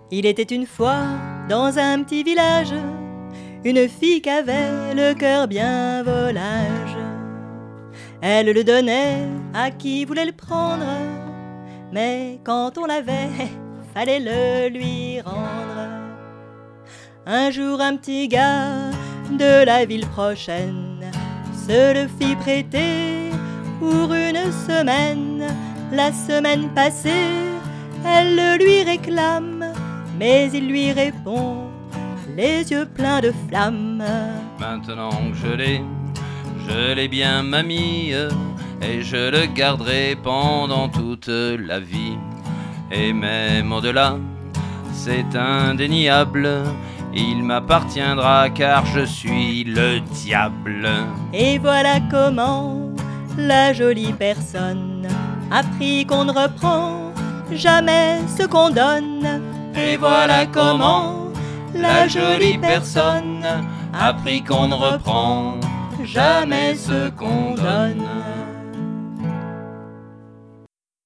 Il était une fois dans un petit village une fille qui avait le cœur bien volage. Elle le donnait à qui voulait le prendre, mais quand on l'avait, fallait le lui rendre. Un jour un petit gars de la ville prochaine se le fit prêter pour une semaine. La semaine passée, elle le lui réclame, mais il lui répond, les yeux pleins de flammes. Maintenant que je l'ai bien mamie, et je le garderai pendant toute la vie. Et même au-delà, c'est indéniable, il m'appartiendra car je suis le diable. Et voilà comment la jolie personne apprit qu'on ne reprend jamais ce qu'on donne. Et voilà comment la jolie personne apprit qu'on ne reprend jamais ce qu'on donne.